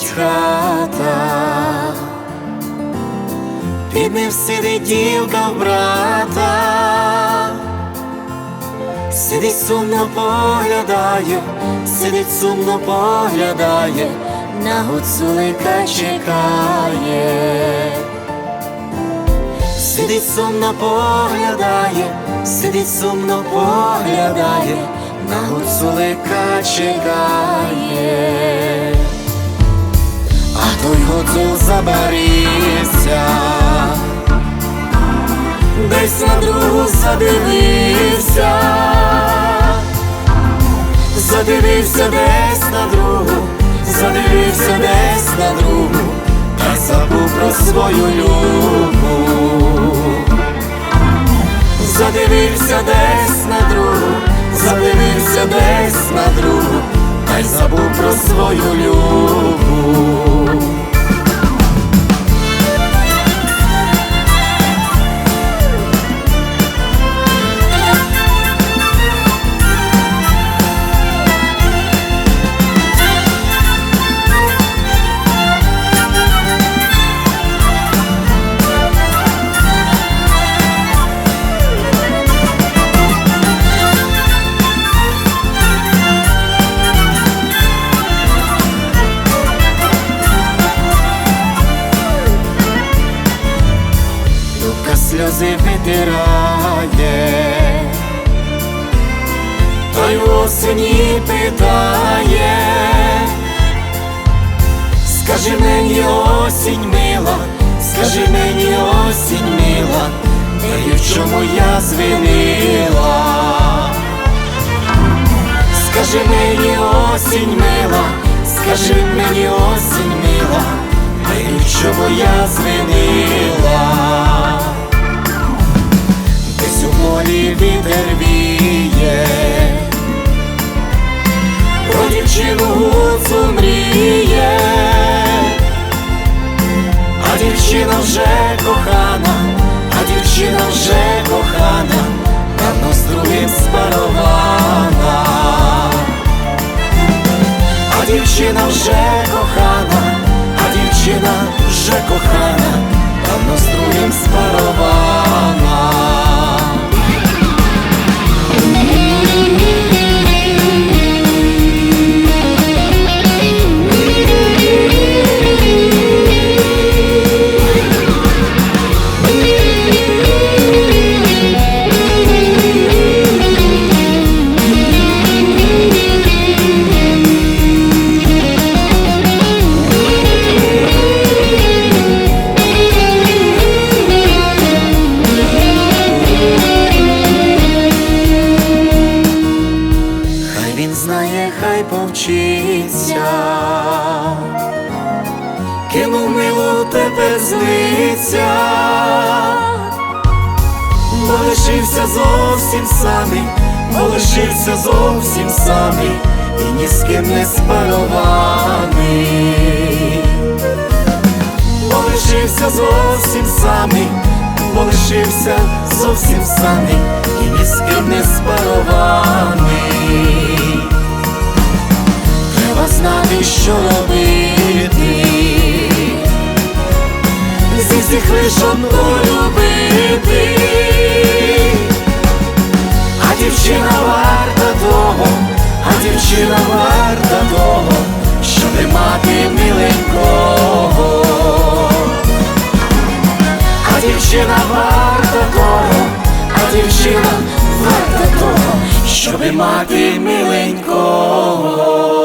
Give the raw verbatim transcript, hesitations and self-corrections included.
якась хата, під ним сидить дівка в брата, сидить сумно поглядає, сидить сумно поглядає, на гуцулика чекає. Сидить сумно поглядає, сидить сумно поглядає, на гуцулика чекає. А той гуцул забарився, десь на другу задивився, задивився десь на другу, задивився десь на другу, та забув про свою любу. Задивився десь на другу, задивився десь на другу, та й забув про свою любу. Сльози витирає, той в осені питає: скажи мені, осінь мила, скажи мені, осінь мила, де і в чому я звинила? Скажи мені, осінь мила, скажи мені, осінь мила, де і в чому я звинила? Десь у полі вітер віє, про дівчину гуцул мріє, а дівчина вже кохана, а дівчина вже кохана, давно з другим спарована. А дівчина вже кохана, а дівчина вже кохана, давно з другим спарована. Хай повчиться, кинув милу, тепер злиться, бо лишився зовсім самий, бо лишився зовсім самий, і ні з ким не спарований. Бо лишився зовсім самий, бо лишився зовсім самий, і ні з ким не спарований. Треба знати, що робити, з усіх лиш одну любити. А дівчина варта того, а дівчина варта того, щоби мати миленького. А дівчина варта того, а дівчина варта того, щоби мати миленького.